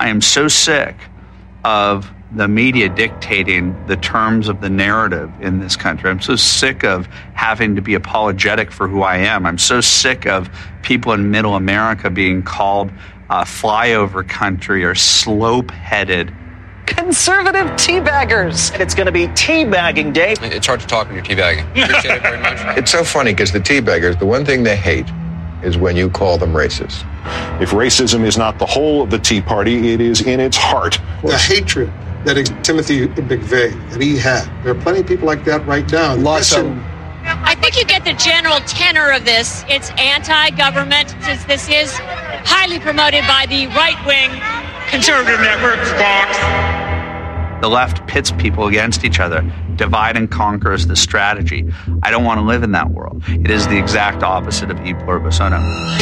I am so sick of the media dictating the terms of the narrative in this country. I'm so sick of having to be apologetic for who I am. I'm so sick of people in middle America being called flyover country or slope-headed. Conservative teabaggers. And it's going to be teabagging day. It's hard to talk when you're teabagging. Appreciate it very much. It's so funny because the teabaggers, the one thing they hate is when you call them racist. If racism is not the whole of the Tea Party, it is in its heart. The hatred that Timothy McVeigh, that he had. There are plenty of people like that right now. Lots of them. I think you get the general tenor of this. It's anti-government, since this is highly promoted by the right-wing conservative networks. The left pits people against each other. Divide and conquer is the strategy. I don't want to live in that world. It is the exact opposite of e pluribus unum.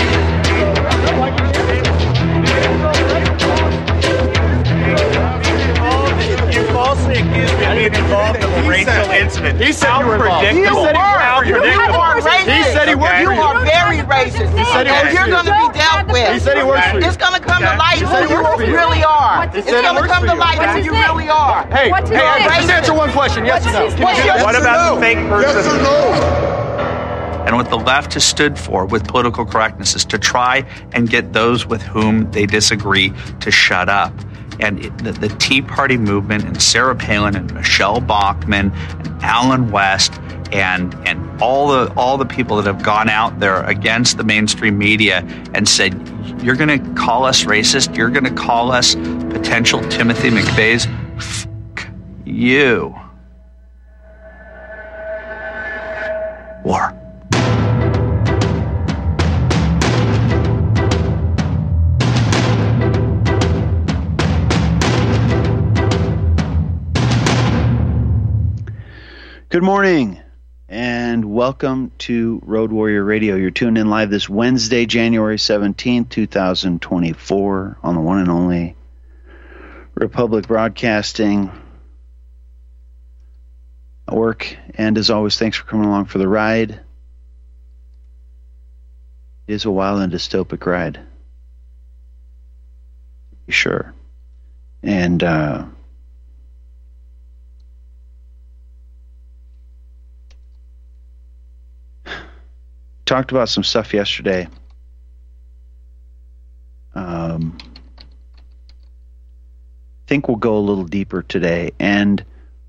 You falsely accused me of being involved in a racial incident. He said you were involved. He said he worked. You are very racist. He said he worked. You're going to be dealt with. He said he works for you. It's going to come to light who you really are. It's going to come to light who you really are. Hey, just answer one question. Yes or no? What about the fake person? Yes or no? And what the left has stood for with political correctness is to try and get those with whom they disagree to shut up. And the Tea Party movement and Sarah Palin and Michelle Bachmann and Alan West and all the people that have gone out there against the mainstream media and said, you're going to call us racist, you're going to call us potential Timothy McVeighs, fuck you. War. Good morning and welcome to Road Warrior Radio. You're tuned in live this Wednesday, January 17th, 2024 on the one and only Republic Broadcasting Network. And as always, thanks for coming along for the ride. It is a wild and dystopic ride. Sure. And talked about some stuff yesterday. I think we'll go a little deeper today. And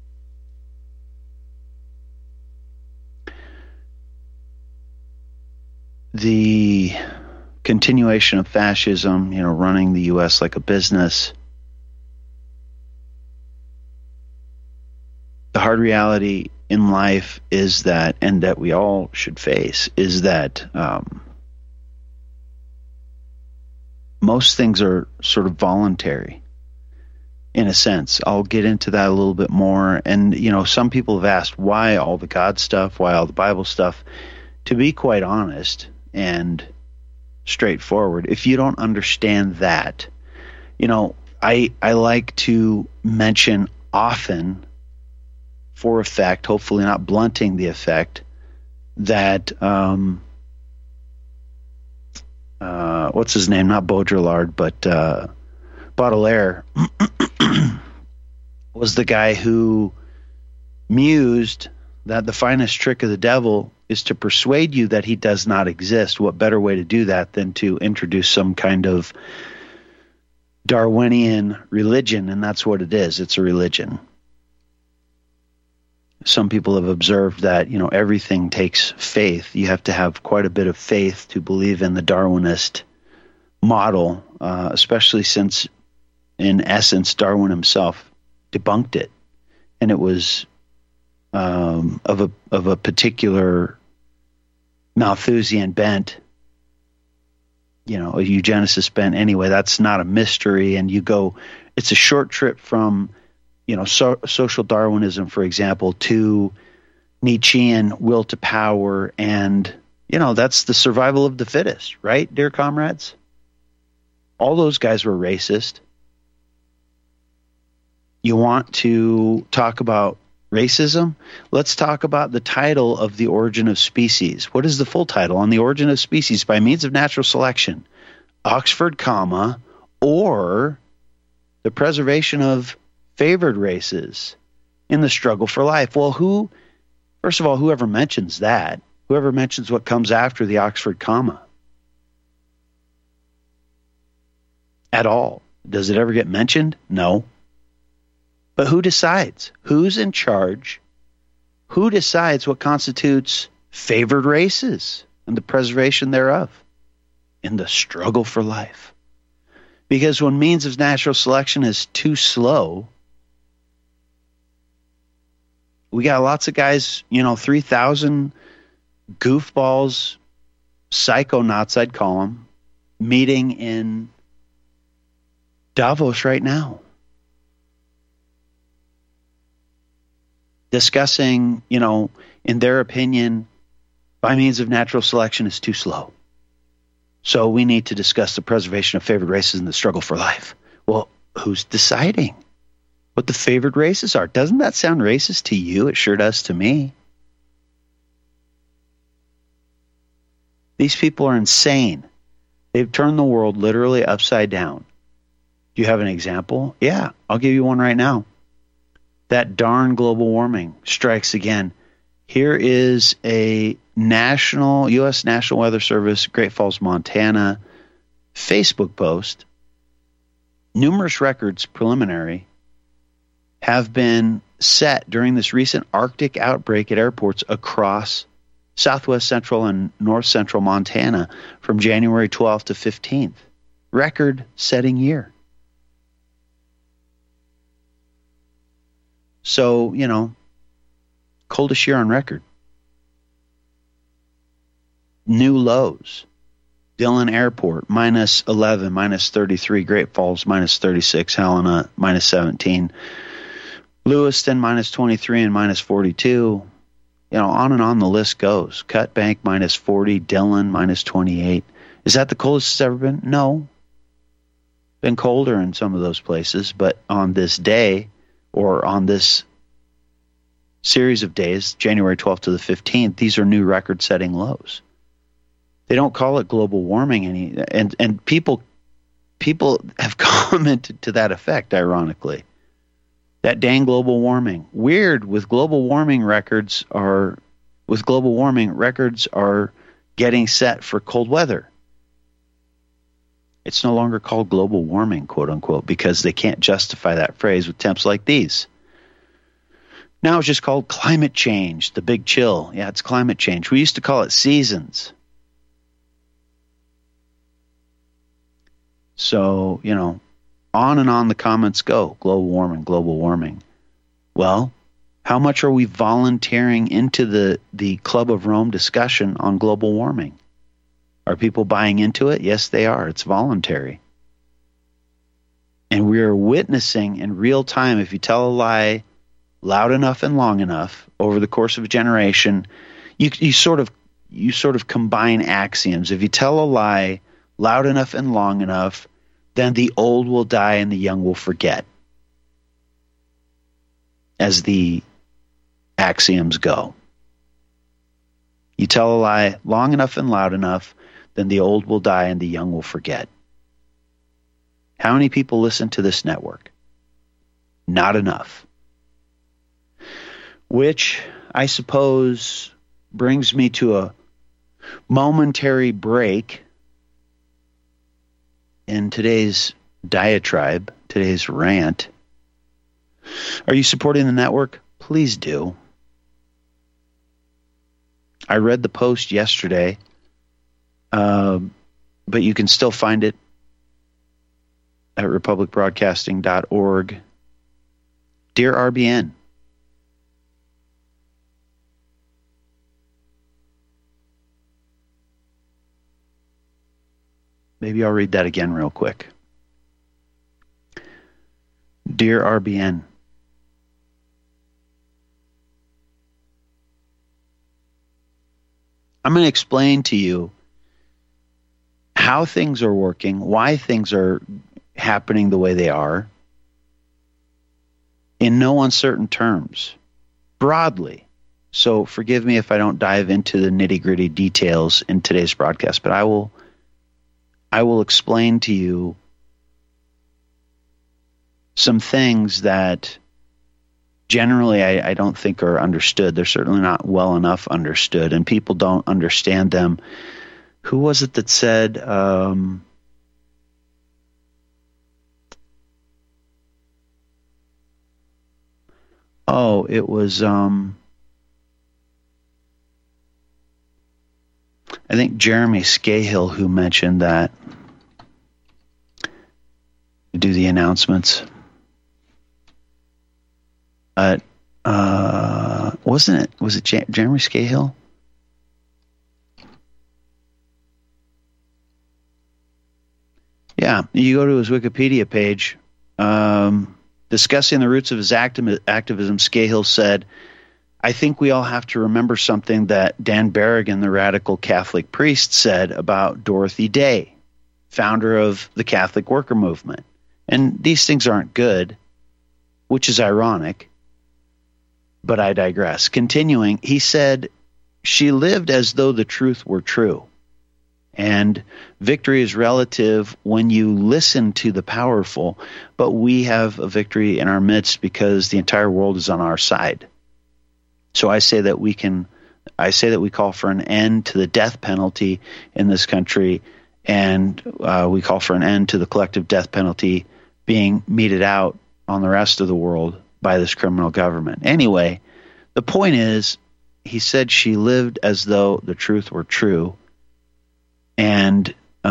the continuation of fascism, running the U.S. like a business. The hard reality in life is that, and that we all should face, is that most things are sort of voluntary in a sense. I'll get into that a little bit more. And, some people have asked why all the God stuff, why all the Bible stuff. To be quite honest and straightforward, if you don't understand that, I like to mention often, for effect, hopefully not blunting the effect, that what's his name? Not Baudrillard, but Baudelaire was the guy who mused that the finest trick of the devil is to persuade you that he does not exist. What better way to do that than to introduce some kind of Darwinian religion? And that's what it is. It's a religion. Some people have observed that, everything takes faith. You have to have quite a bit of faith to believe in the Darwinist model, especially since, in essence, Darwin himself debunked it. And it was of a particular Malthusian bent, a eugenicist bent. Anyway, that's not a mystery. And it's a short trip from social Darwinism, for example, to Nietzschean will to power, and that's the survival of the fittest, right, dear comrades? All those guys were racist. You want to talk about racism? Let's talk about the title of The Origin of Species. What is the full title? On the Origin of Species by means of natural selection, Oxford, or the preservation of favored races in the struggle for life. Well, first of all, whoever mentions that, whoever mentions what comes after the Oxford comma at all, does it ever get mentioned? No. But who decides? Who's in charge? Who decides what constitutes favored races and the preservation thereof in the struggle for life? Because when means of natural selection is too slow, we got lots of guys, 3,000 goofballs, psychonauts, I'd call them, meeting in Davos right now, discussing, in their opinion, by means of natural selection is too slow. So we need to discuss the preservation of favored races in the struggle for life. Well, who's deciding what the favored races are? Doesn't that sound racist to you? It sure does to me. These people are insane. They've turned the world literally upside down. Do you have an example? Yeah, I'll give you one right now. That darn global warming strikes again. Here is a U.S. National Weather Service, Great Falls, Montana, Facebook post. Numerous records, preliminary, have been set during this recent Arctic outbreak at airports across southwest central and north central Montana from January 12th to 15th. Record-setting year. So, coldest year on record. New lows. Dillon Airport, minus 11, minus 33. Great Falls, minus 36. Helena, minus 17. Lewiston, minus 23 and minus 42. On and on the list goes. Cut Bank, minus 40. Dillon, minus 28. Is that the coldest it's ever been? No. Been colder in some of those places, but on this day, or on this series of days, January 12th to the 15th, these are new record-setting lows. They don't call it global warming and people have commented to that effect, ironically. That dang global warming. Weird, with global warming records are getting set for cold weather. It's no longer called global warming, quote unquote, because they can't justify that phrase with temps like these. Now it's just called climate change, the big chill. Yeah, it's climate change. We used to call it seasons. So, on and on the comments go. Global warming, global warming. Well, how much are we volunteering into the Club of Rome discussion on global warming? Are people buying into it? Yes, they are. It's voluntary. And we are witnessing in real time, if you tell a lie loud enough and long enough over the course of a generation, you sort of combine axioms. If you tell a lie loud enough and long enough, then the old will die and the young will forget, as the axioms go. You tell a lie long enough and loud enough, then the old will die and the young will forget. How many people listen to this network? Not enough. Which, I suppose, brings me to a momentary break in today's diatribe, today's rant. Are you supporting the network? Please do. I read the post yesterday, but you can still find it at republicbroadcasting.org. Dear RBN, maybe I'll read that again real quick. Dear RBN, I'm going to explain to you how things are working, why things are happening the way they are, in no uncertain terms, broadly. So forgive me if I don't dive into the nitty-gritty details in today's broadcast, but I will explain to you some things that generally I don't think are understood. They're certainly not well enough understood, and people don't understand them. Who was it that said, it was, I think Jeremy Scahill who mentioned that. Do the announcements. Wasn't it? Was it Jeremy Scahill? Yeah, you go to his Wikipedia page. Discussing the roots of his activism, Scahill said, "I think we all have to remember something that Dan Berrigan, the radical Catholic priest, said about Dorothy Day, founder of the Catholic worker movement. And these things aren't good, which is ironic, but I digress." Continuing, he said, "She lived as though the truth were true. And victory is relative when you listen to the powerful, but we have a victory in our midst because the entire world is on our side. So I say that we call for an end to the death penalty in this country, and we call for an end to the collective death penalty being meted out on the rest of the world by this criminal government." Anyway, the point is, he said she lived as though the truth were true, and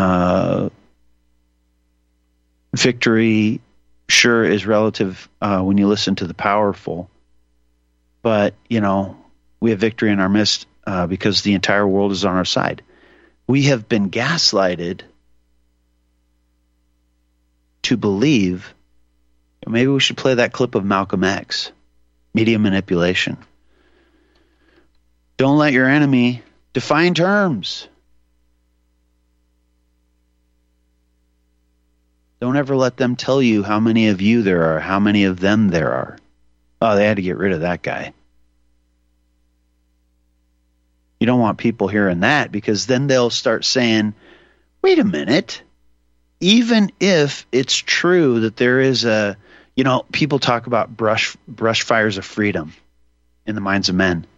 victory sure is relative when you listen to the powerful, but, we have victory in our midst because the entire world is on our side. We have been gaslighted to believe. Maybe we should play that clip of Malcolm X, media manipulation. Don't let your enemy define terms. Don't ever let them tell you how many of you there are, how many of them there are. Oh, they had to get rid of that guy. You don't want people hearing that, because then they'll start saying, wait a minute, even if it's true that there is people talk about brush fires of freedom in the minds of men.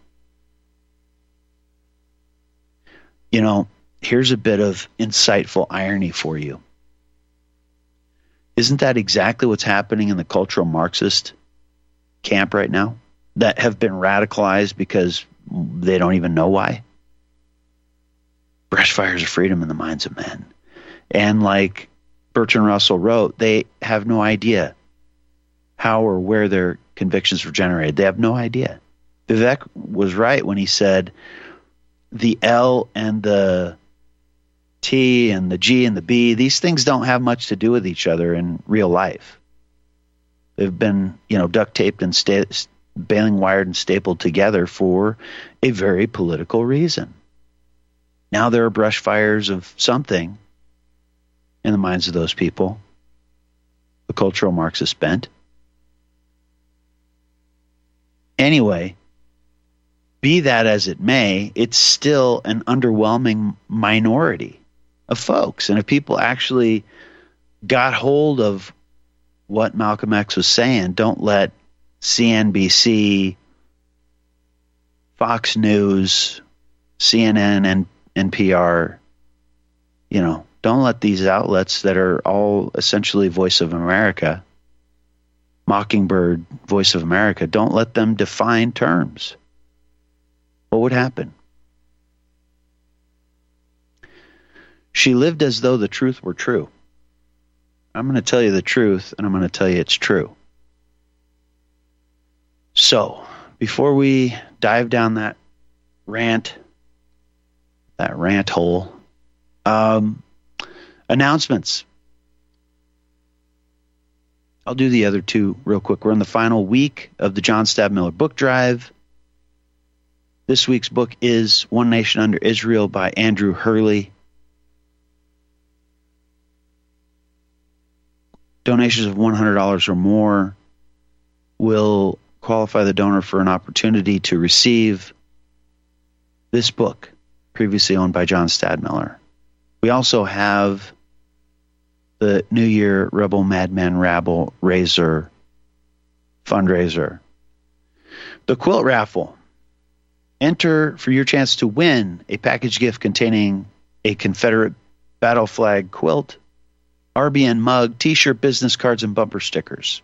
Here's a bit of insightful irony for you. Isn't that exactly what's happening in the cultural Marxist camp right now, that have been radicalized because they don't even know why? Brush fires of freedom in the minds of men. And like Bertrand Russell wrote, they have no idea how or where their convictions were generated. They have no idea. Vivek was right when he said the L and the T and the G and the B, these things don't have much to do with each other in real life. They've been, duct taped and baling wired and stapled together for a very political reason. Now there are brush fires of something in the minds of those people, the cultural Marxist bent. Anyway, be that as it may, it's still an underwhelming minority of folks. And if people actually got hold of what Malcolm X was saying, don't let CNBC, Fox News, CNN, and NPR, don't let these outlets that are all essentially Voice of America, Mockingbird, Voice of America, don't let them define terms. What would happen? She lived as though the truth were true. I'm going to tell you the truth, and I'm going to tell you it's true. So, before we dive down that rant hole, announcements. I'll do the other two real quick. We're in the final week of the John Stadtmiller book drive. This week's book is One Nation Under Israel by Andrew Hurley. Donations of $100 or more will qualify the donor for an opportunity to receive this book, previously owned by John Stadtmiller. We also have the New Year Rebel Madman Rabble Razor fundraiser. The quilt raffle. Enter for your chance to win a package gift containing a Confederate battle flag quilt, RBN mug, t-shirt, business cards, and bumper stickers.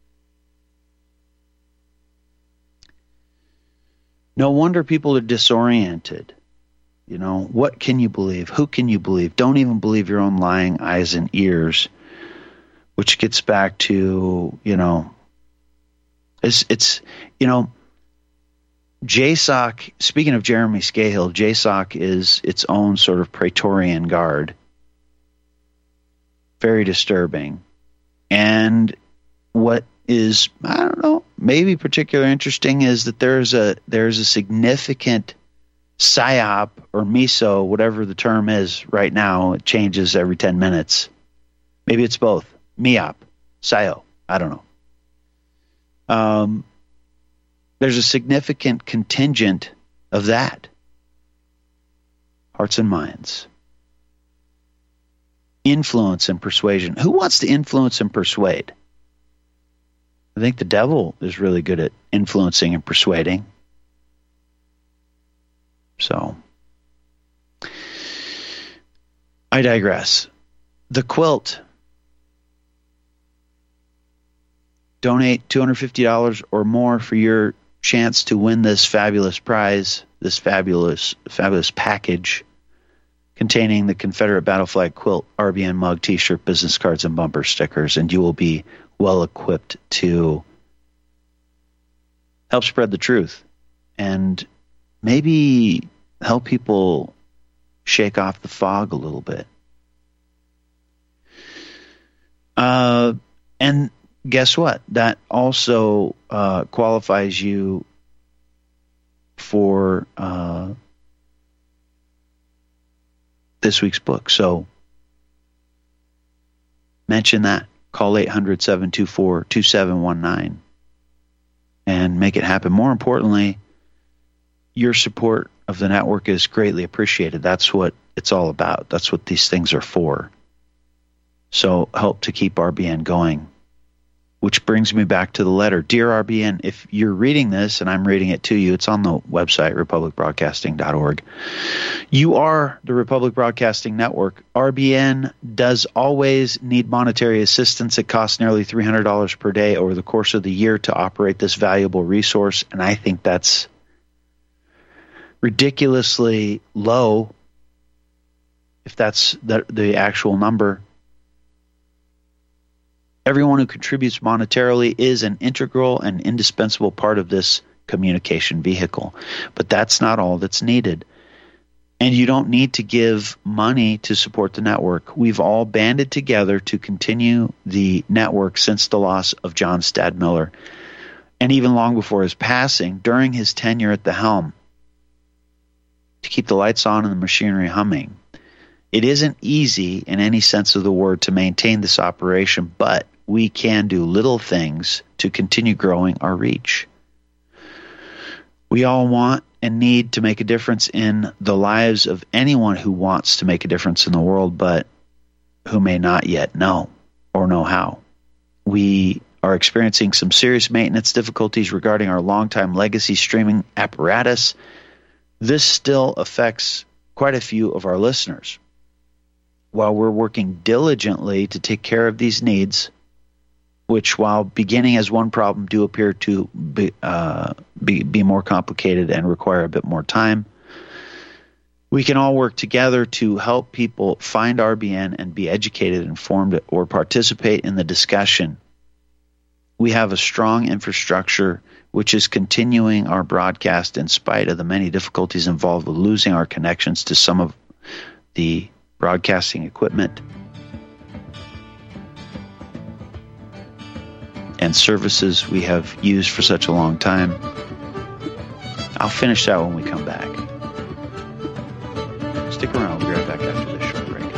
No wonder people are disoriented. You know, what can you believe? Who can you believe? Don't even believe your own lying eyes and ears, which gets back to, it's JSOC, speaking of Jeremy Scahill, JSOC is its own sort of Praetorian Guard. Very disturbing. And what is, I don't know, maybe particularly interesting is that there's a significant PSYOP or MISO, whatever the term is right now. It changes every 10 minutes. Maybe it's both. MIOP, PSYO, I don't know. There's a significant contingent of that. Hearts and minds. Influence and persuasion. Who wants to influence and persuade? I think the devil is really good at influencing and persuading. So, I digress. The quilt. Donate $250 or more for your chance to win this fabulous prize, this fabulous package containing the Confederate battle flag quilt, RBN mug, t-shirt, business cards, and bumper stickers, and you will be well equipped to help spread the truth and maybe help people shake off the fog a little bit. And guess what? That also qualifies you for this week's book. So mention that. Call 800-724-2719 and make it happen. More importantly, your support of the network is greatly appreciated. That's what it's all about. That's what these things are for. So help to keep RBN going. Which brings me back to the letter. Dear RBN, if you're reading this, and I'm reading it to you, it's on the website, republicbroadcasting.org. You are the Republic Broadcasting Network. RBN does always need monetary assistance. It costs nearly $300 per day over the course of the year to operate this valuable resource, and I think that's ridiculously low, if that's the actual number. Everyone who contributes monetarily is an integral and indispensable part of this communication vehicle. But that's not all that's needed. And you don't need to give money to support the network. We've all banded together to continue the network since the loss of John Stadmiller, and even long before his passing, during his tenure at the helm, to keep the lights on and the machinery humming. It isn't easy in any sense of the word to maintain this operation, but we can do little things to continue growing our reach. We all want and need to make a difference in the lives of anyone who wants to make a difference in the world, but who may not yet know or know how. We are experiencing some serious maintenance difficulties regarding our longtime legacy streaming apparatus. This still affects quite a few of our listeners. While we're working diligently to take care of these needs, which, while beginning as one problem, do appear to be more complicated and require a bit more time, we can all work together to help people find RBN and be educated, informed, or participate in the discussion. We have a strong infrastructure which is continuing our broadcast in spite of the many difficulties involved with losing our connections to some of the broadcasting equipment and services we have used for such a long time. I'll finish that when we come back. Stick around. We'll be right back after this short break.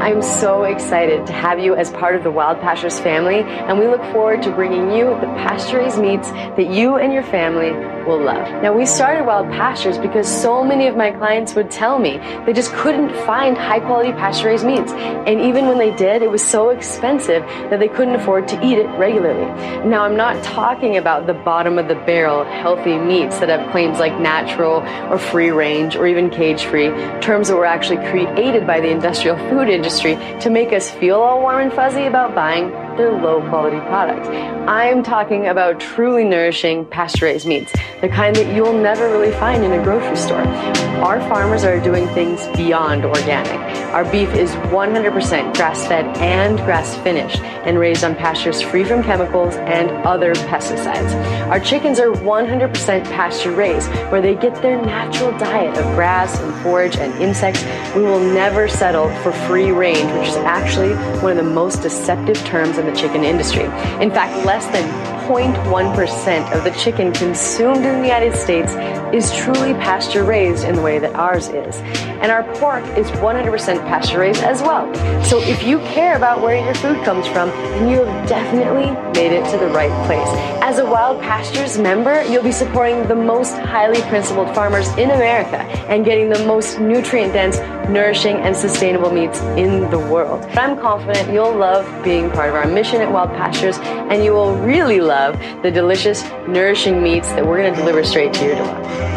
I'm so excited to have you as part of the Wild Pastures family, and we look forward to bringing you the pasture-raised meats that you and your family will love. Now, we started Wild Pastures because so many of my clients would tell me they just couldn't find high-quality pasture-raised meats, and even when they did, it was so expensive that they couldn't afford to eat it regularly. Now, I'm not talking about the bottom-of-the-barrel healthy meats that have claims like natural or free-range or even cage-free, terms that were actually created by the industrial food industry to make us feel all warm and fuzzy about buying their low-quality products. I'm talking about truly nourishing pasture-raised meats, the kind that you'll never really find in a grocery store. Our farmers are doing things beyond organic. Our beef is 100% grass-fed and grass-finished and raised on pastures free from chemicals and other pesticides. Our chickens are 100% pasture-raised, where they get their natural diet of grass and forage and insects. We will never settle for free range, which is actually one of the most deceptive terms in the chicken industry. In fact, less than 0.1% of the chicken consumed in the United States is truly pasture-raised in the way that ours is. And our pork is 100% pasture-raised as well. So if you care about where your food comes from, then you have definitely made it to the right place. As a Wild Pastures member, you'll be supporting the most highly principled farmers in America and getting the most nutrient-dense, nourishing, and sustainable meats in the world. I'm confident you'll love being part of our mission at Wild Pastures, and you will really love the delicious, nourishing meats that we're going to deliver straight to your door.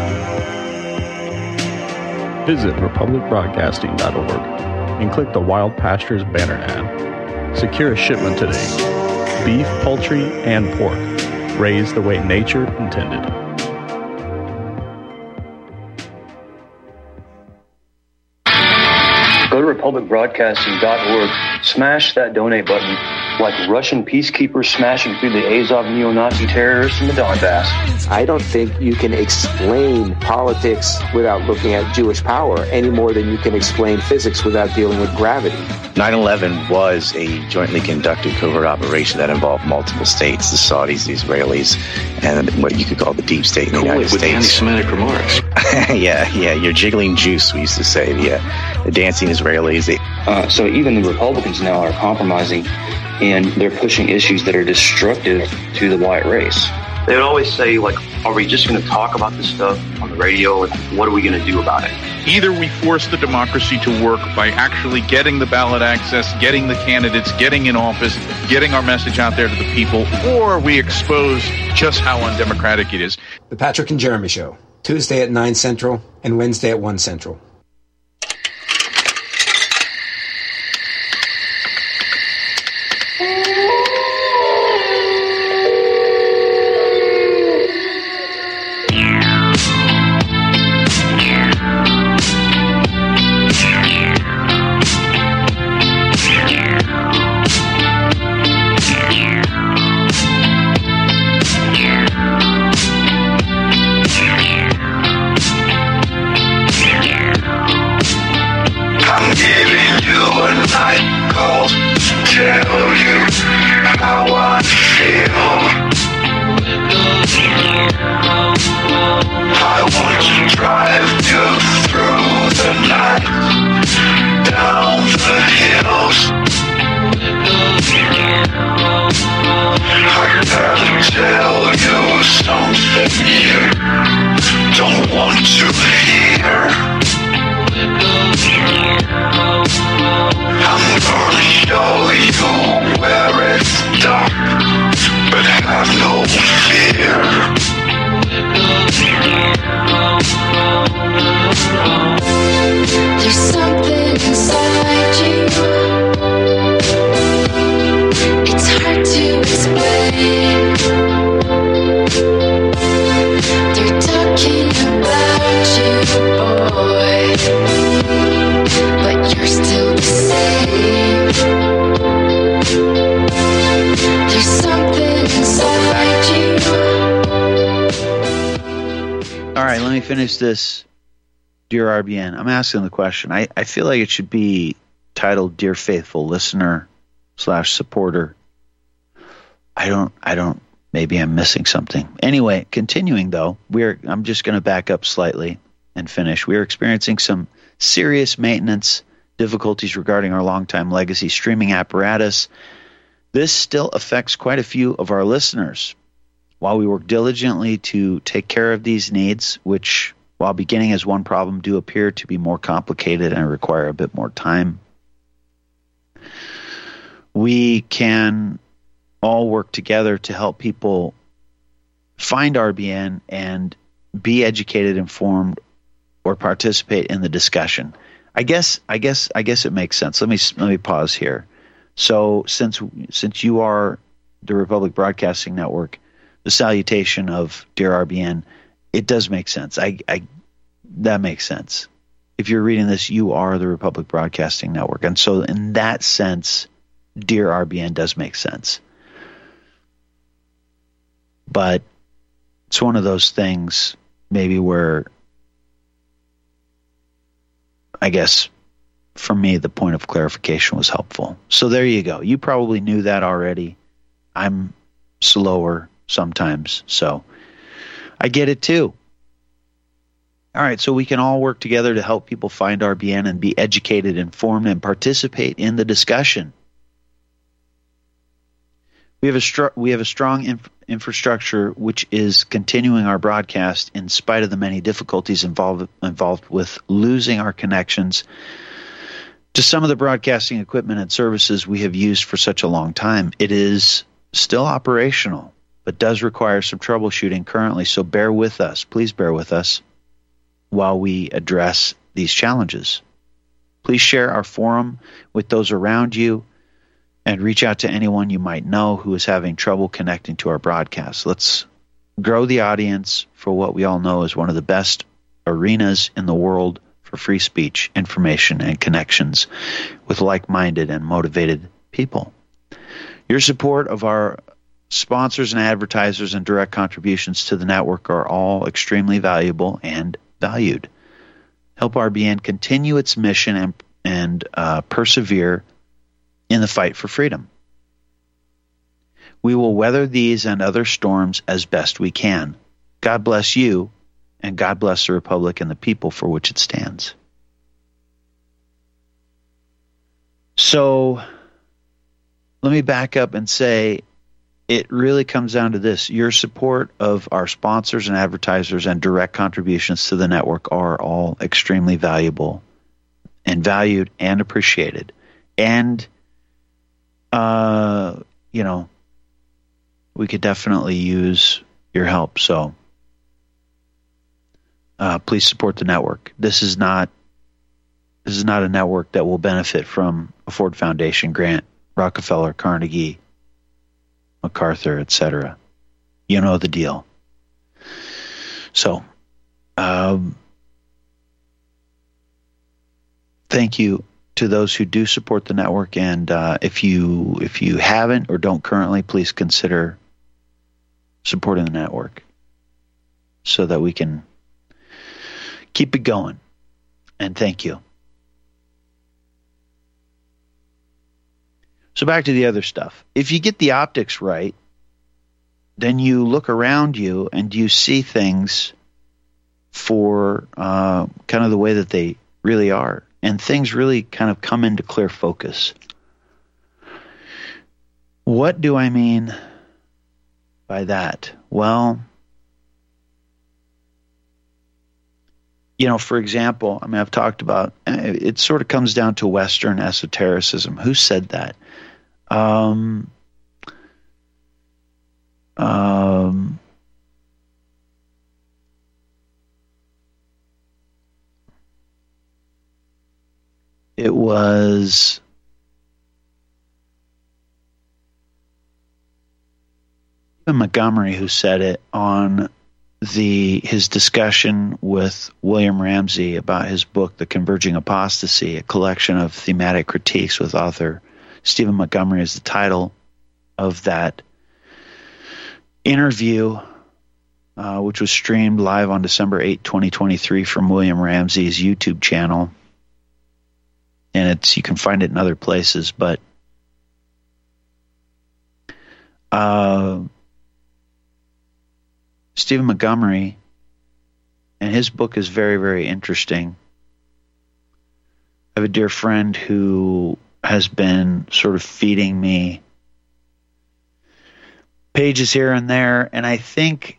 Visit republicbroadcasting.org and click the Wild Pastures banner ad. Secure a shipment today. Beef, poultry, and pork, raised the way nature intended. Go to republicbroadcasting.org, smash that donate button like Russian peacekeepers smashing through the Azov neo-Nazi terrorists in the Donbass. I don't think you can explain politics without looking at Jewish power any more than you can explain physics without dealing with gravity. 9/11 was a jointly conducted covert operation that involved multiple states, the Saudis, the Israelis, and what you could call the deep state in the United States. With anti-Semitic remarks. yeah, you're jiggling juice, we used to say. The dancing Israelis. So even the Republicans now are compromising, and they're pushing issues that are destructive to the white race. They would always say, like, are we just going to talk about this stuff on the radio, and what are we going to do about it? Either we force the democracy to work by actually getting the ballot access, getting the candidates, getting in office, getting our message out there to the people, or we expose just how undemocratic it is. The Patrick and Jeremy Show, Tuesday at 9 Central and Wednesday at 1 Central. Finish this, Dear RBN. I'm asking the question. I feel like it should be titled Dear Faithful Listener / Supporter. I don't, maybe I'm missing something. Anyway, continuing though, I'm just going to back up slightly and finish. We're experiencing some serious maintenance difficulties regarding our longtime legacy streaming apparatus. This still affects quite a few of our listeners. While we work diligently to take care of these needs, which, while beginning as one problem, do appear to be more complicated and require a bit more time, we can all work together to help people find RBN and be educated, informed, or participate in the discussion. I guess it makes sense. Let me pause here. So since you are the Republic Broadcasting Network, the salutation of Dear RBN, it does make sense. That makes sense. If you're reading this, you are the Republic Broadcasting Network. And so in that sense, Dear RBN does make sense. But it's one of those things maybe where, I guess, for me, the point of clarification was helpful. So there you go. You probably knew that already. I'm slower sometimes, so I get it too. All right, so we can all work together to help people find RBN and be educated, informed, and participate in the discussion. We have a strong infrastructure which is continuing our broadcast in spite of the many difficulties involved with losing our connections to some of the broadcasting equipment and services we have used for such a long time. It is still operational, but does require some troubleshooting currently, so bear with us. Please bear with us while we address these challenges. Please share our forum with those around you and reach out to anyone you might know who is having trouble connecting to our broadcast. Let's grow the audience for what we all know is one of the best arenas in the world for free speech, information, and connections with like-minded and motivated people. Your support of our sponsors and advertisers and direct contributions to the network are all extremely valuable and valued. Help RBN continue its mission and persevere in the fight for freedom. We will weather these and other storms as best we can. God bless you, and God bless the Republic and the people for which it stands. So, let me back up and say, it really comes down to this. Your support of our sponsors and advertisers and direct contributions to the network are all extremely valuable and valued and appreciated. And we could definitely use your help. So please support the network. This is not a network that will benefit from a Ford Foundation grant, Rockefeller, Carnegie, MacArthur, etc. You know the deal. So thank you to those who do support the network, and if you haven't or don't currently, please consider supporting the network so that we can keep it going. And thank you. So back to the other stuff. If you get the optics right, then you look around you and you see things for kind of the way that they really are. And things really kind of come into clear focus. What do I mean by that? Well, for example, I've talked about, it sort of comes down to Western esotericism. Who said that? It was Montgomery who said it on his discussion with William Ramsey about his book, The Converging Apostasy, a collection of thematic critiques with author Stephen Montgomery is the title of that interview, which was streamed live on December 8, 2023 from William Ramsey's YouTube channel. And you can find it in other places, but Stephen Montgomery, and his book is very, very interesting. I have a dear friend who has been sort of feeding me pages here and there, and I think,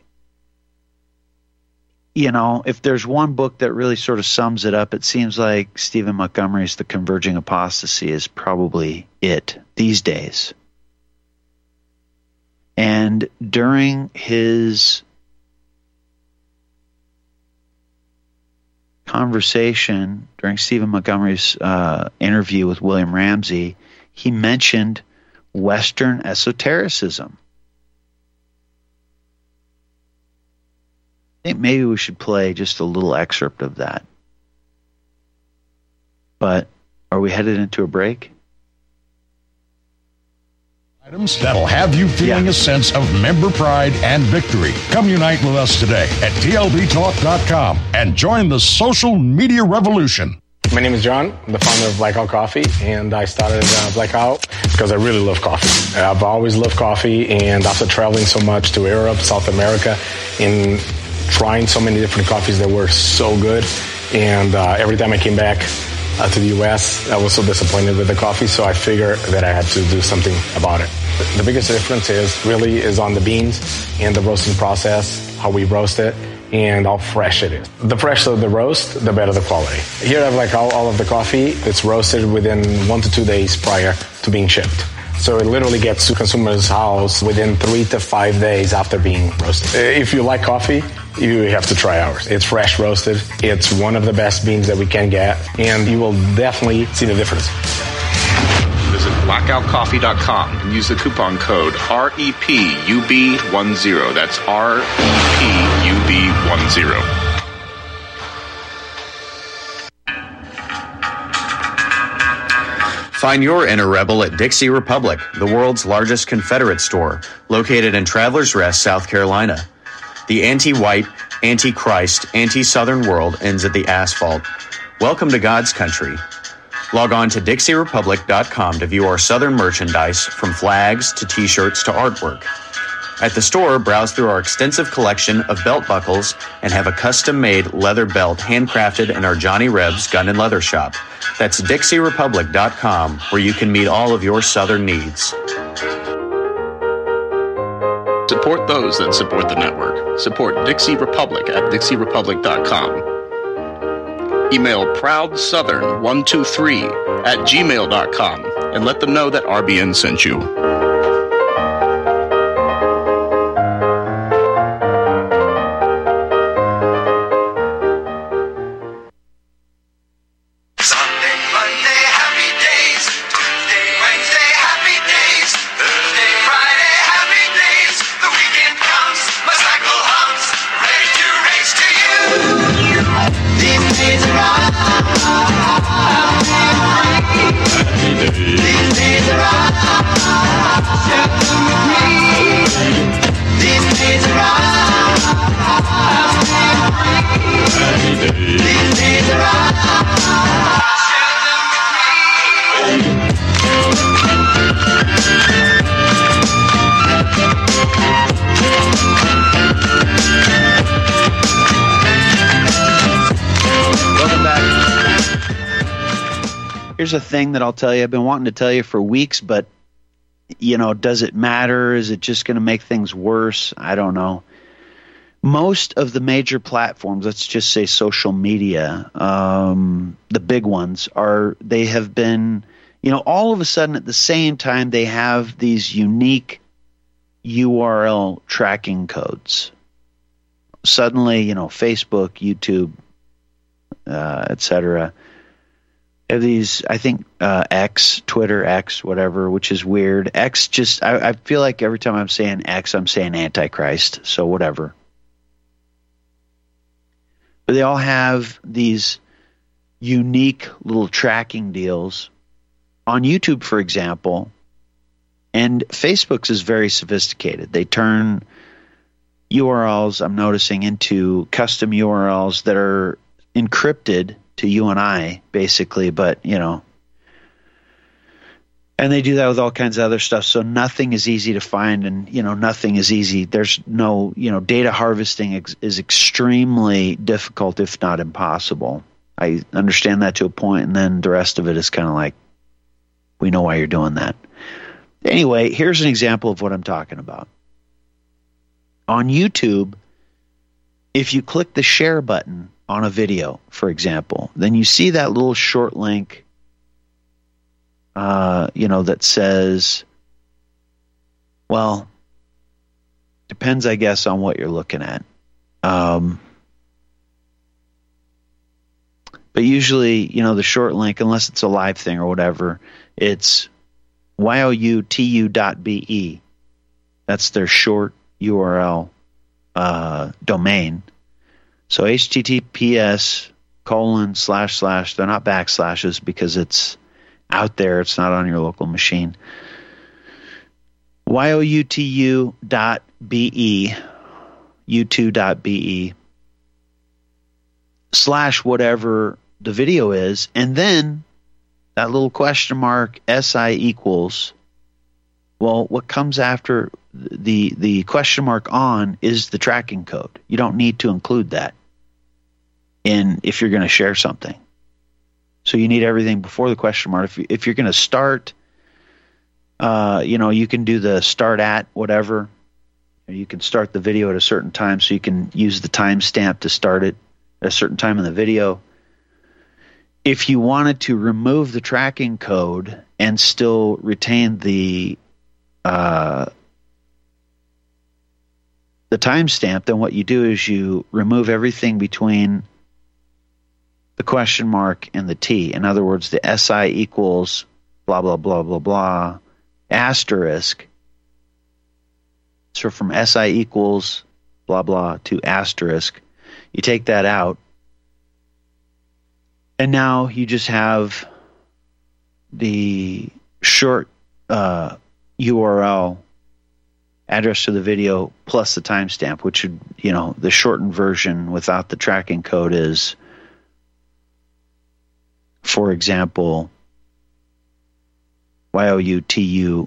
if there's one book that really sort of sums it up, it seems like Stephen Montgomery's The Converging Apostasy is probably it these days. And during his conversation, during Stephen Montgomery's interview with William Ramsey, he mentioned Western esotericism. I think maybe we should play just a little excerpt of that. But are we headed into a break? Items that'll have you feeling a sense of member pride and victory. Come unite with us today at tlbtalk.com and join the social media revolution. My name is John. I'm the founder of Blackout Coffee, and I started Blackout because I really love coffee. I've always loved coffee, and after traveling so much to Europe, South America, and trying so many different coffees that were so good, and every time I came back to the U.S., I was so disappointed with the coffee, so I figured that I had to do something about it. The biggest difference is on the beans and the roasting process, how we roast it, and how fresh it is. The fresher the roast, the better the quality. Here I have all of the coffee. It's roasted within 1 to 2 days prior to being shipped. So it literally gets to consumers' house within 3 to 5 days after being roasted. If you like coffee, you have to try ours. It's fresh roasted. It's one of the best beans that we can get, and you will definitely see the difference. Visit blackoutcoffee.com and use the coupon code REPUB10. That's REPUB10. Find your inner rebel at Dixie Republic, the world's largest Confederate store, located in Travelers Rest, South Carolina. The anti-white, anti-Christ, anti-Southern world ends at the asphalt. Welcome to God's country. Log on to DixieRepublic.com to view our Southern merchandise, from flags to T-shirts to artwork. At the store, browse through our extensive collection of belt buckles and have a custom-made leather belt handcrafted in our Johnny Rebs Gun and Leather Shop. That's DixieRepublic.com, where you can meet all of your Southern needs. Support those that support the network. Support Dixie Republic at DixieRepublic.com. Email ProudSouthern123@gmail.com and let them know that RBN sent you. Here's a thing that I'll tell you. I've been wanting to tell you for weeks, but, does it matter? Is it just going to make things worse? I don't know. Most of the major platforms, let's just say social media, the big ones, they have been, all of a sudden at the same time, they have these unique URL tracking codes. Suddenly, Facebook, YouTube, etc., have these, I think, X, Twitter, X, whatever, which is weird. X just, I feel like every time I'm saying X, I'm saying Antichrist, so whatever. But they all have these unique little tracking deals. On YouTube, for example, and Facebook's is very sophisticated. They turn URLs, I'm noticing, into custom URLs that are encrypted to you and I, basically, but, and they do that with all kinds of other stuff, so nothing is easy to find, and, nothing is easy. There's no, data harvesting is extremely difficult, if not impossible. I understand that to a point, and then the rest of it is kind of like, we know why you're doing that. Anyway, here's an example of what I'm talking about. On YouTube, if you click the share button on a video, for example, then you see that little short link, that says, well, depends, I guess, on what you're looking at. But usually, the short link, unless it's a live thing or whatever, it's youtu.be. That's their short URL domain. So https:// they're not backslashes because it's out there. It's not on your local machine. youtu.be, u2.be / whatever the video is, and then that little question mark SI equals, well, what comes after the question mark on is the tracking code. You don't need to include that if you're going to share something. So you need everything before the question mark. If you're going to start, you can do the start at whatever. You can start the video at a certain time, so you can use the timestamp to start it at a certain time in the video. If you wanted to remove the tracking code and still retain the timestamp, then what you do is you remove everything between the question mark and the T. In other words, the SI equals blah, blah, blah, blah, blah, asterisk. So from SI equals blah, blah to asterisk, you take that out. And now you just have the short URL address to the video plus the timestamp, which would, the shortened version without the tracking code is, for example, youtu.be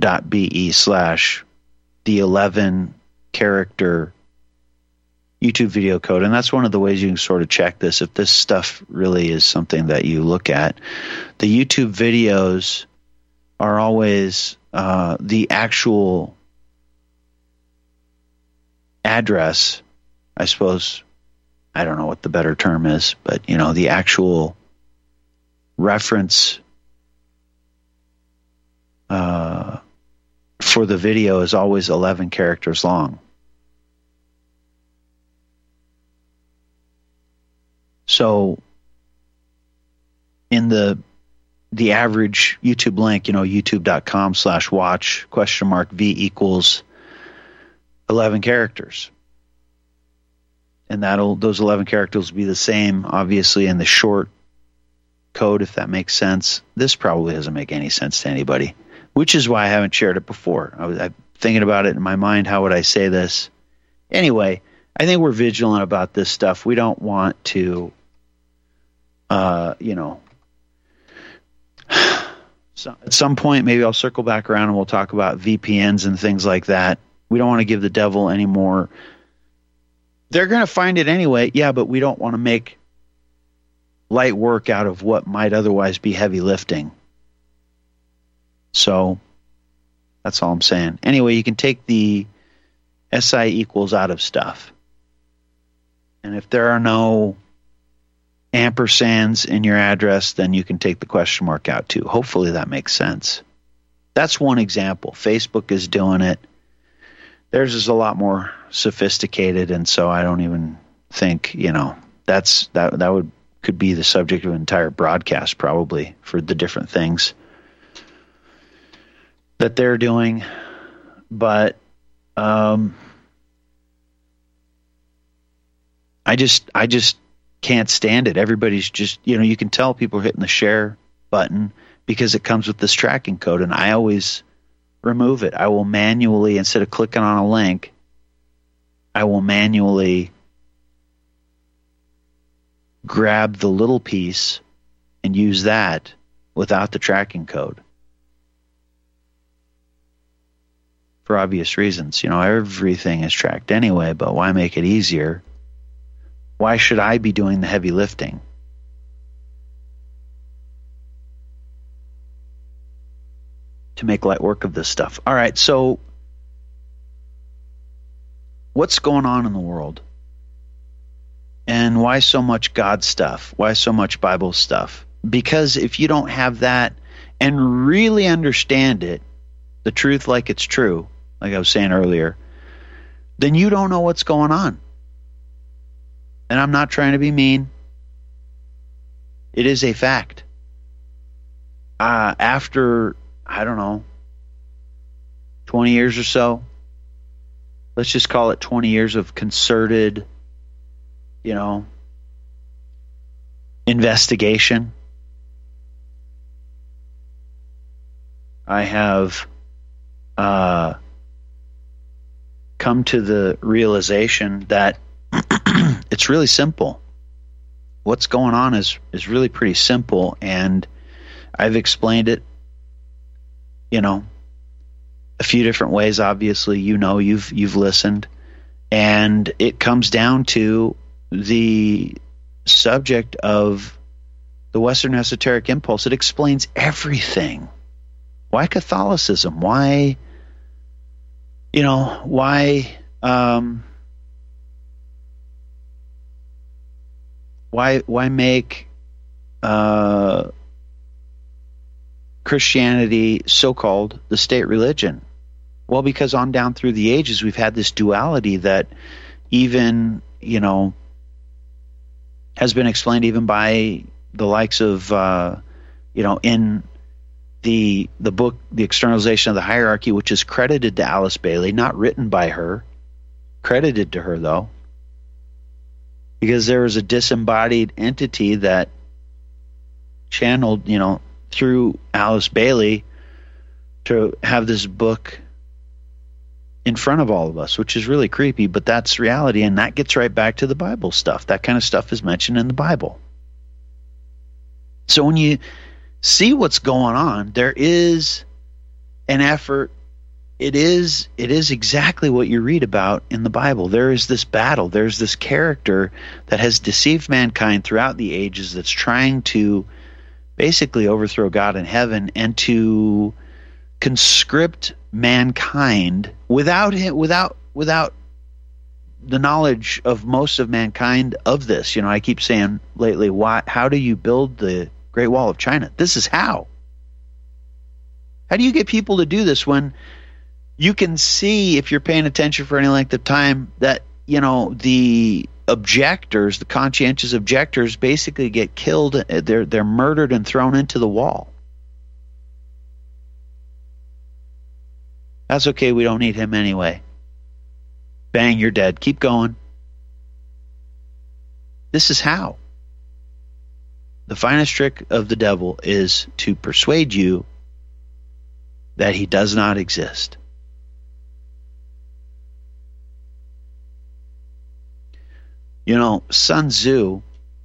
/ the 11 character YouTube video code. And that's one of the ways you can sort of check this, if this stuff really is something that you look at. The YouTube videos are always the actual address, I suppose. I don't know what the better term is, but the actual reference for the video is always 11 characters long. So in the average YouTube link, youtube.com/watch !v equals 11 characters. And those 11 characters will be the same, obviously, in the short code, if that makes sense. This probably doesn't make any sense to anybody, which is why I haven't shared it before. I'm thinking about it in my mind. How would I say this? Anyway, I think we're vigilant about this stuff. We don't want to, so at some point, maybe I'll circle back around and we'll talk about VPNs and things like that. We don't want to give the devil any more. They're going to find it anyway. Yeah, but we don't want to make light work out of what might otherwise be heavy lifting. So that's all I'm saying. Anyway, you can take the SI equals out of stuff. And if there are no ampersands in your address, then you can take the question mark out too. Hopefully that makes sense. That's one example. Facebook is doing it. Theirs is a lot more sophisticated, and so I don't even think, that could be the subject of an entire broadcast probably for the different things that they're doing. But I just can't stand it. Everybody's just, you can tell people are hitting the share button because it comes with this tracking code, and I always remove it. I will manually, instead of clicking on a link, I will manually grab the little piece and use that without the tracking code. For obvious reasons. Everything is tracked anyway, but why make it easier? Why should I be doing the heavy lifting? to make light work of this stuff. All right, so what's going on in the world? And why so much God stuff? Why so much Bible stuff? Because if you don't have that and really understand it, the truth like it's true, like I was saying earlier, then you don't know what's going on. And I'm not trying to be mean. It is a fact. After, I don't know, 20 years or so, let's just call it 20 years of concerted, investigation, I have come to the realization that it's really simple. What's going on is really pretty simple, and I've explained it, a few different ways. Obviously, you've listened, and it comes down to the subject of the Western esoteric impulse. It explains everything. Why Catholicism? Why make Christianity, so-called, the state religion? Well, because on down through the ages, we've had this duality that even, has been explained even by the likes of, in the book, The Externalization of the Hierarchy, which is credited to Alice Bailey, not written by her, credited to her, though, because there was a disembodied entity that channeled, through Alice Bailey to have this book in front of all of us, which is really creepy, but that's reality, and that gets right back to the Bible stuff. That kind of stuff is mentioned in the Bible. So when you see what's going on, there is an effort. It is exactly what you read about in the Bible. There is this battle. There's this character that has deceived mankind throughout the ages that's trying to basically overthrow God in heaven and to conscript mankind without the knowledge of most of mankind of this. I keep saying lately, how do you build the Great Wall of China? This is how. How do you get people to do this when you can see, if you're paying attention for any length of time, that the objectors, the conscientious objectors, basically get killed. They're murdered and thrown into the wall. That's okay. We don't need him anyway. Bang, you're dead. Keep going. This is how. The finest trick of the devil is to persuade you that he does not exist. Sun Tzu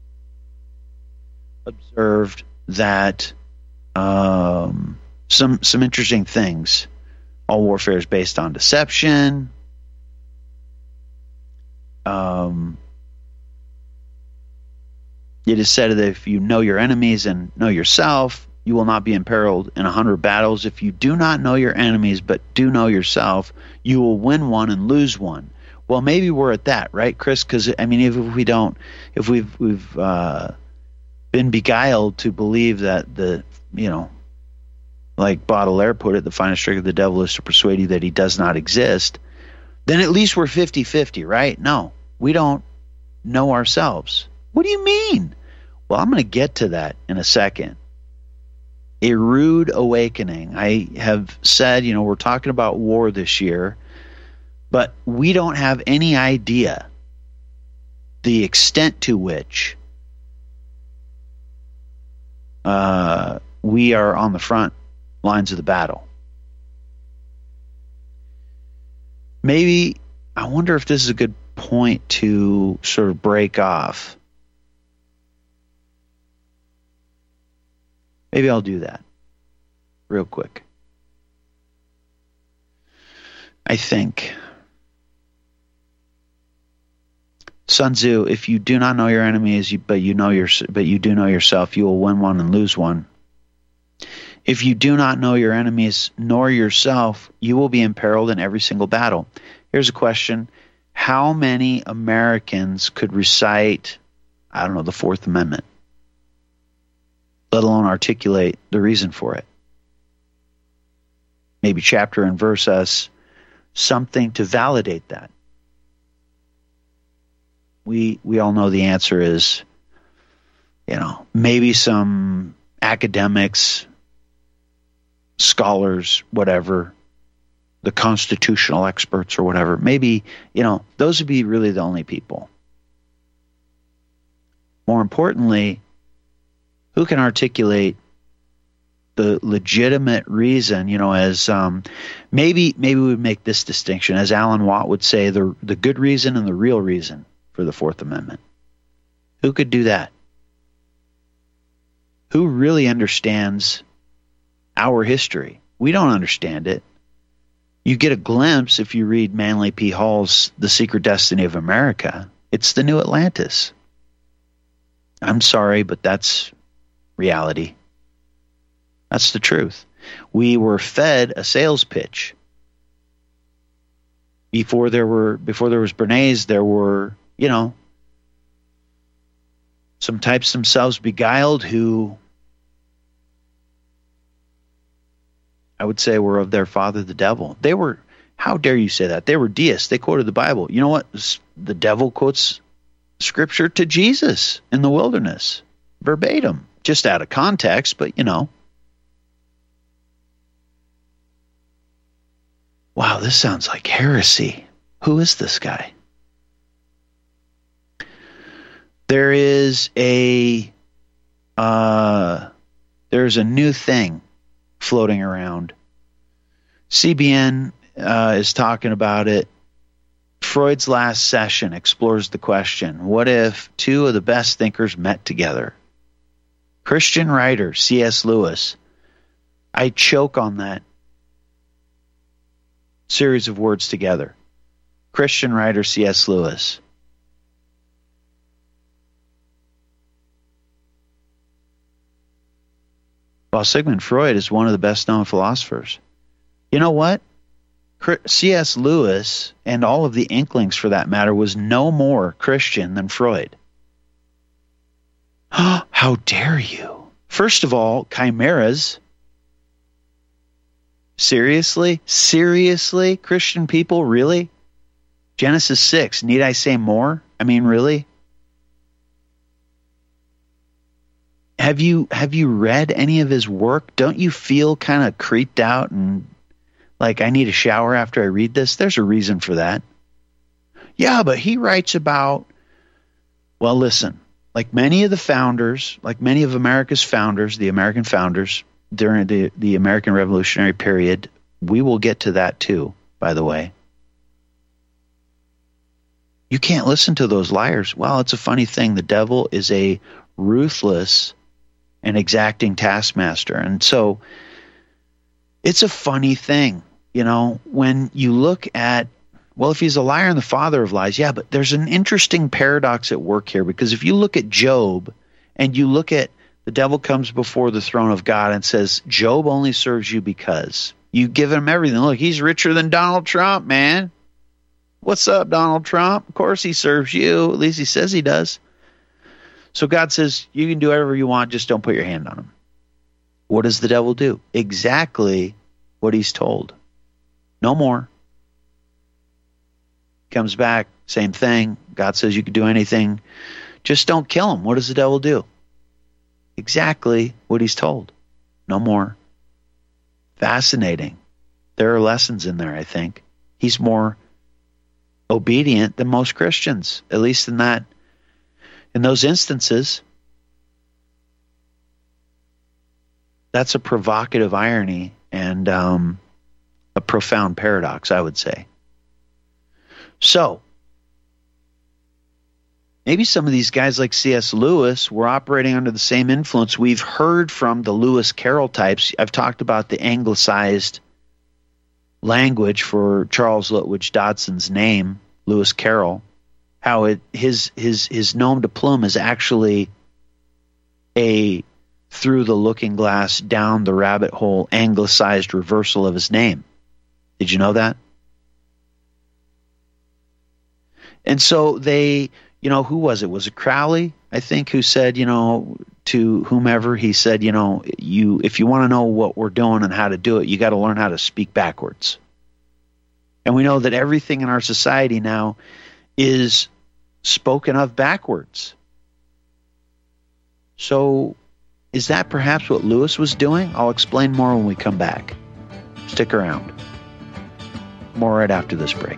observed that some interesting things. All warfare is based on deception. It is said that if you know your enemies and know yourself, you will not be imperiled in 100 battles. If you do not know your enemies but do know yourself, you will win one and lose one. Well, maybe we're at that, right, Chris? Because if we've been beguiled to believe that like Baudelaire put it, the finest trick of the devil is to persuade you that he does not exist, then at least we're 50-50, right? No, we don't know ourselves. What do you mean? Well, I'm going to get to that in a second. A rude awakening. I have said, we're talking about war this year, but we don't have any idea the extent to which we are on the front lines of the battle. Maybe, I wonder if this is a good point to sort of break off. Maybe I'll do that real quick. I think Sun Tzu, if you do not know your enemies, but you do know yourself, you will win one and lose one. If you do not know your enemies nor yourself, you will be imperiled in every single battle. Here's a question. How many Americans could recite, I don't know, the Fourth Amendment, let alone articulate the reason for it? Maybe chapter and verse us something to validate that. We all know the answer is, maybe some academics, scholars, whatever, the constitutional experts or whatever. Maybe, those would be really the only people. More importantly, who can articulate the legitimate reason, as maybe we would make this distinction, as Alan Watt would say, the good reason and the real reason for the Fourth Amendment. Who could do that? Who really understands our history? We don't understand it. You get a glimpse if you read Manly P. Hall's The Secret Destiny of America. It's the new Atlantis. I'm sorry, but that's reality. That's the truth. We were fed a sales pitch. Before there was Bernays, there were, some types themselves beguiled who I would say were of their father, the devil. They were, how dare you say that? They were deists. They quoted the Bible. You know what? The devil quotes scripture to Jesus in the wilderness, verbatim, just out of context, but Wow, this sounds like heresy. Who is this guy? There's a new thing floating around. CBN is talking about it. Freud's Last Session explores the question, what if two of the best thinkers met together? Christian writer C.S. Lewis. I choke on that series of words together. Christian writer C.S. Lewis. While Sigmund Freud is one of the best-known philosophers. You know what? C.S. Lewis, and all of the Inklings for that matter, was no more Christian than Freud. How dare you? First of all, chimeras. Seriously? Seriously? Christian people? Really? Genesis 6, need I say more? I mean, really? Have you read any of his work? Don't you feel kind of creeped out and like I need a shower after I read this? There's a reason for that. Yeah, but he writes about, well, listen, like many of the founders, like many of America's founders, the American founders during the American Revolutionary period, we will get to that too, by the way. You can't listen to those liars. Well, it's a funny thing. The devil is a ruthless and exacting taskmaster. And so it's a funny thing, when you look at, well, if he's a liar and the father of lies, yeah, but there's an interesting paradox at work here, because if you look at Job and you look at the devil comes before the throne of God and says, Job only serves you because you give him everything. Look, he's richer than Donald Trump, man. What's up, Donald Trump? Of course he serves you. At least he says he does. So God says, you can do whatever you want, just don't put your hand on him. What does the devil do? Exactly what he's told. No more. Comes back, same thing. God says you can do anything, just don't kill him. What does the devil do? Exactly what he's told. No more. Fascinating. There are lessons in there, I think. He's more obedient than most Christians, at least in those instances. That's a provocative irony and a profound paradox, I would say. So, maybe some of these guys like C.S. Lewis were operating under the same influence. We've heard from the Lewis Carroll types. I've talked about the anglicized language for Charles Lutwidge Dodson's name, Lewis Carroll, how his nom de plume is actually a through the looking glass down the rabbit hole anglicized reversal of his name. Did you know that? And so they, who was it? Was it Crowley, I think, who said, to whomever, he said, if you want to know what we're doing and how to do it, you got to learn how to speak backwards. And we know that everything in our society now is spoken of backwards. So is that perhaps what Lewis was doing? I'll explain more when we come back. Stick around. More right after this break.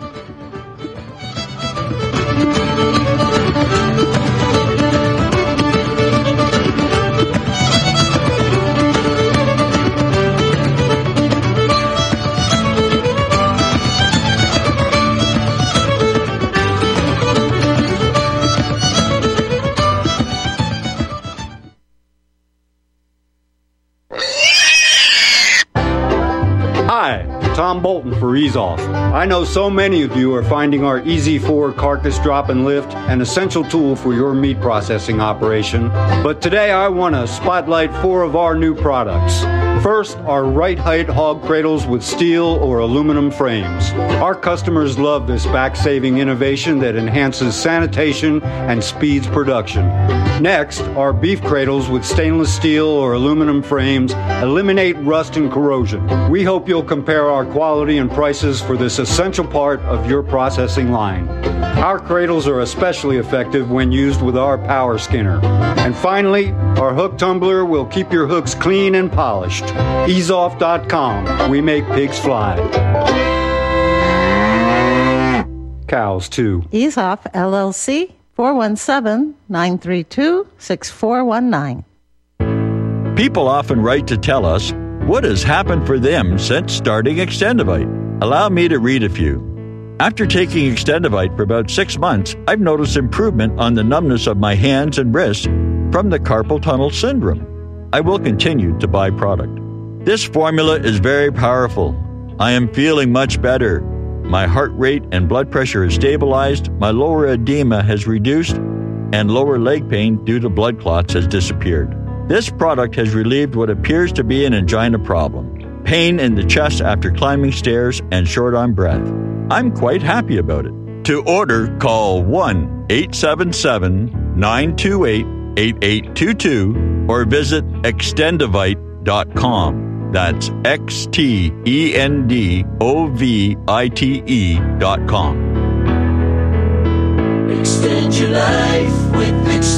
Tom Bolton for Ease Off. I know so many of you are finding our Easy 4 carcass drop and lift an essential tool for your meat processing operation. But today I want to spotlight 4 of our new products. First, our right height hog cradles with steel or aluminum frames. Our customers love this back-saving innovation that enhances sanitation and speeds production. Next, our beef cradles with stainless steel or aluminum frames eliminate rust and corrosion. We hope you'll compare our quality and prices for this essential part of your processing line. Our cradles are especially effective when used with our power skinner. And finally, our hook tumbler will keep your hooks clean and polished. EaseOff.com. We make pigs fly. Cows, too. Ease Off, LLC, 417-932-6419. People often write to tell us what has happened for them since starting Extendivite. Allow me to read a few. After taking Extendivite for about 6 months, I've noticed improvement on the numbness of my hands and wrists from the carpal tunnel syndrome. I will continue to buy product. This formula is very powerful. I am feeling much better. My heart rate and blood pressure has stabilized, my lower edema has reduced, and lower leg pain due to blood clots has disappeared. This product has relieved what appears to be an angina problem, pain in the chest after climbing stairs, and short on breath. I'm quite happy about it. To order, call 1-877-928-8822 or visit extendivite.com. That's XTENDOVITE.com. Extend your life with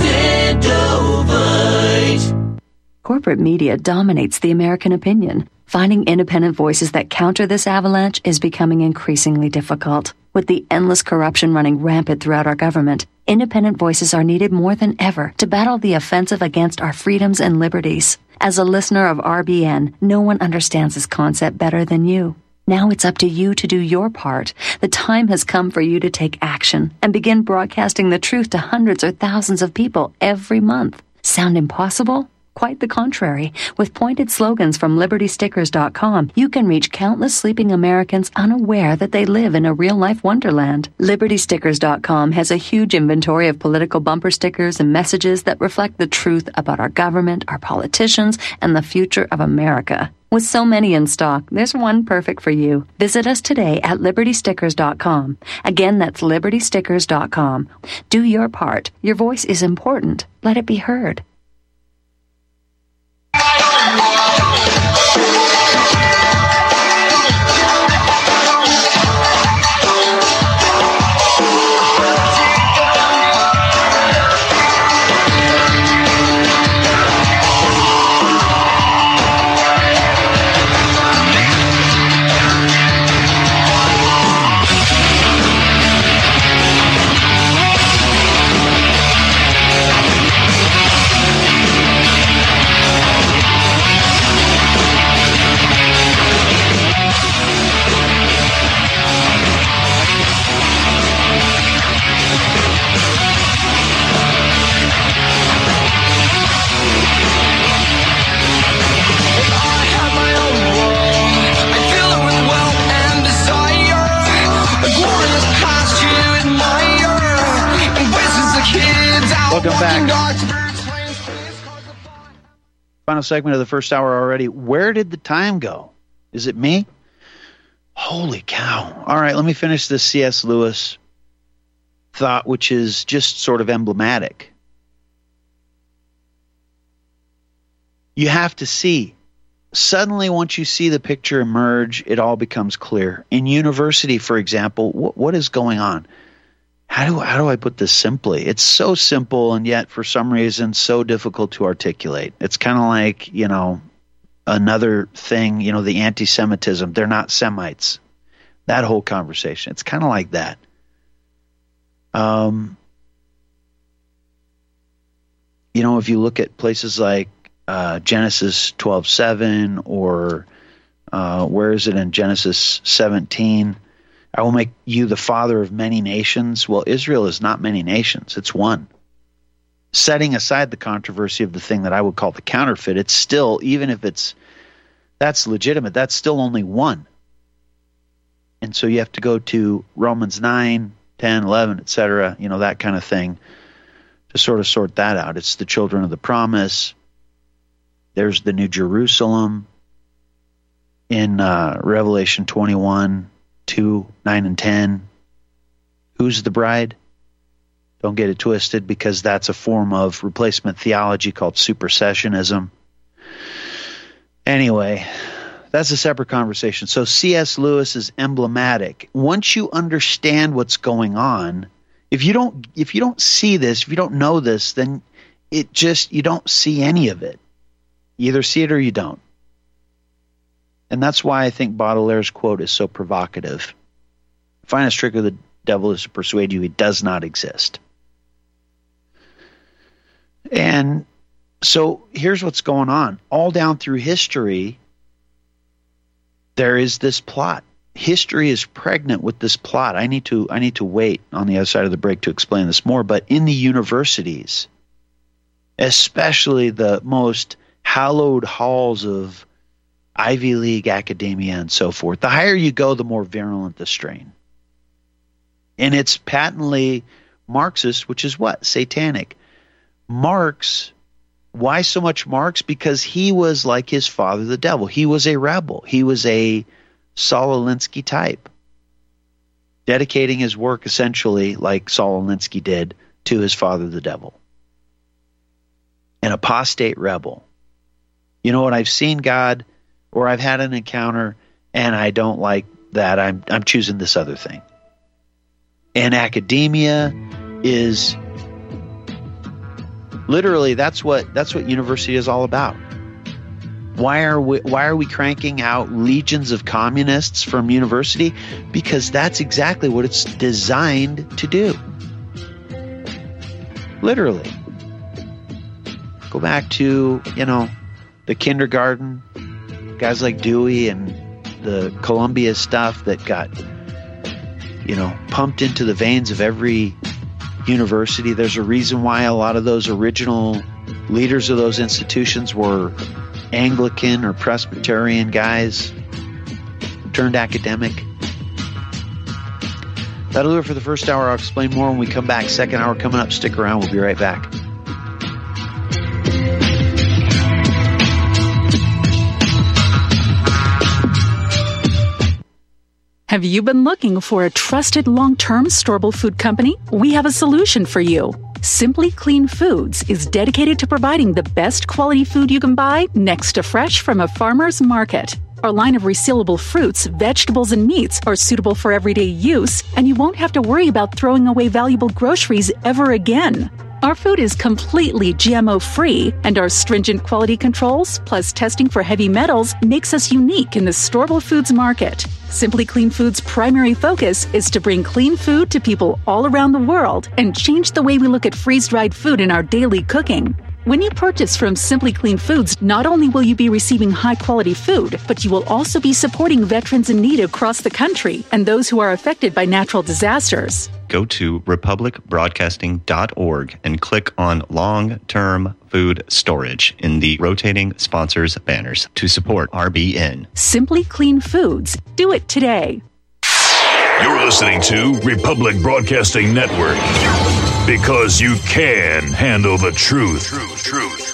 Extendovite. Corporate media dominates the American opinion. Finding independent voices that counter this avalanche is becoming increasingly difficult. With the endless corruption running rampant throughout our government, independent voices are needed more than ever to battle the offensive against our freedoms and liberties. As a listener of RBN, no one understands this concept better than you. Now it's up to you to do your part. The time has come for you to take action and begin broadcasting the truth to hundreds or thousands of people every month. Sound impossible? Quite the contrary. With pointed slogans from LibertyStickers.com, you can reach countless sleeping Americans unaware that they live in a real-life wonderland. LibertyStickers.com has a huge inventory of political bumper stickers and messages that reflect the truth about our government, our politicians, and the future of America. With so many in stock, there's one perfect for you. Visit us today at LibertyStickers.com. Again, that's LibertyStickers.com. Do your part. Your voice is important. Let it be heard. Welcome back. Final segment of the first hour already. Where did the time go? Is it me? Holy cow. All right, let me finish this C.S. Lewis thought, which is just sort of emblematic. You have to see. Suddenly, once you see the picture emerge, it all becomes clear. In university, for example, what is going on? How do I put this simply? It's so simple, and yet for some reason so difficult to articulate. It's kind of like, another thing, the anti-Semitism. They're not Semites. That whole conversation. It's kind of like that. If you look at places like Genesis 12:7, or where is it in Genesis 17? I will make you the father of many nations. Well, Israel is not many nations. It's one. Setting aside the controversy of the thing that I would call the counterfeit, it's still, even if that's legitimate, that's still only one. And so you have to go to Romans 9, 10, 11, etc., that kind of thing, to sort of sort that out. It's the children of the promise. There's the New Jerusalem in Revelation 21, 2, 9, and 10. Who's the bride? Don't get it twisted, because that's a form of replacement theology called supersessionism. Anyway, that's a separate conversation. So C.S. Lewis is emblematic. Once you understand what's going on, if you don't see this, if you don't know this, then you don't see any of it. You either see it or you don't. And that's why I think Baudelaire's quote is so provocative. The finest trick of the devil is to persuade you he does not exist. And so here's what's going on. All down through history, there is this plot. History is pregnant with this plot. I need to wait on the other side of the break to explain this more. But in the universities, especially the most hallowed halls of Ivy League academia and so forth, the higher you go, the more virulent the strain. And it's patently Marxist, which is what? Satanic. Marx, why so much Marx? Because he was like his father, the devil. He was a rebel. He was a Saul Alinsky type, dedicating his work essentially like Saul Alinsky did to his father, the devil. An apostate rebel. You know what? I've seen God, or I've had an encounter, and I don't like that. I'm choosing this other thing. And academia is literally that's what university is all about. Why are we cranking out legions of communists from university? Because that's exactly what it's designed to do. Literally. Go back to, the kindergarten, guys like Dewey and the Columbia stuff that got, pumped into the veins of every university. There's a reason why a lot of those original leaders of those institutions were Anglican or Presbyterian guys turned academic. That'll do it for the first hour. I'll explain more when we come back. Second hour coming up. Stick around. We'll be right back. Have you been looking for a trusted long-term storable food company? We have a solution for you. Simply Clean Foods is dedicated to providing the best quality food you can buy next to fresh from a farmer's market. Our line of resealable fruits, vegetables, and meats are suitable for everyday use, and you won't have to worry about throwing away valuable groceries ever again. Our food is completely GMO-free, and our stringent quality controls, plus testing for heavy metals, makes us unique in the storable foods market. Simply Clean Foods' primary focus is to bring clean food to people all around the world and change the way we look at freeze-dried food in our daily cooking. When you purchase from Simply Clean Foods, not only will you be receiving high-quality food, but you will also be supporting veterans in need across the country and those who are affected by natural disasters. Go to republicbroadcasting.org and click on long-term food storage in the rotating sponsors banners to support RBN. Simply Clean Foods. Do it today. You're listening to Republic Broadcasting Network, because you can handle the truth.